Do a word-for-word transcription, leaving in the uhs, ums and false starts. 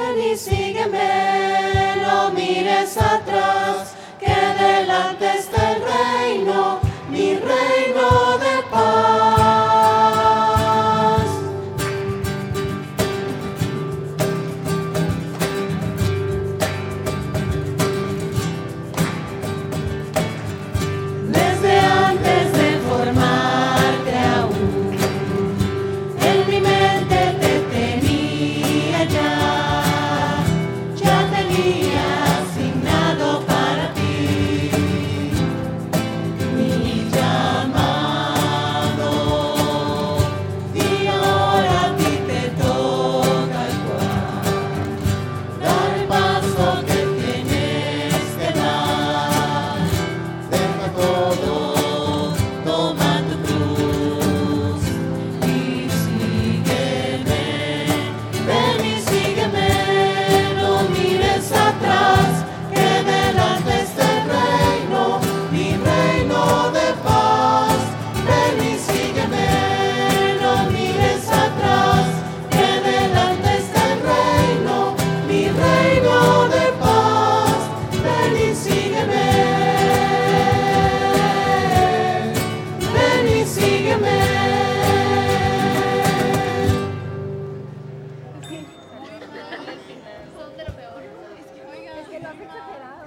Ven y sígueme, no mires atrás, que delante está el reino, mi reino de paz. Desde antes de formarte aún, en mi mente te tenía ya, ya tenía asignado para ti mi llamado, y ahora a ti te toca igual dar el paso que tienes que dar. Deja todo, toma tu cruz y sígueme. Ven y sígueme, no mires atrás, que delante está el reino, mi reino de paz. Ven y sígueme, no mires atrás, que delante está el reino, mi reino de paz. Ven y sígueme, ven y sígueme. Son de lo peor. Es que, oiga, es que lo has exagerado.